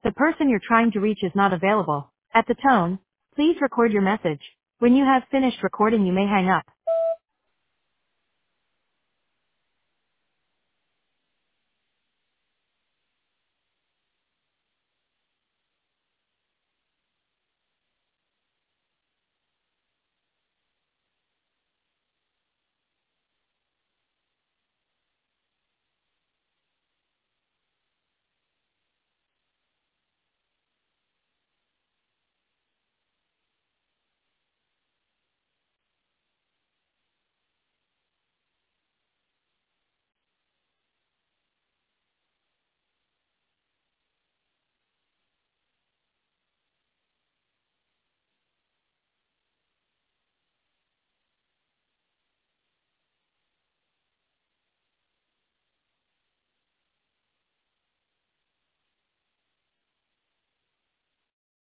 The person you're trying to reach is not available. At the tone, please record your message. When you have finished recording, you may hang up.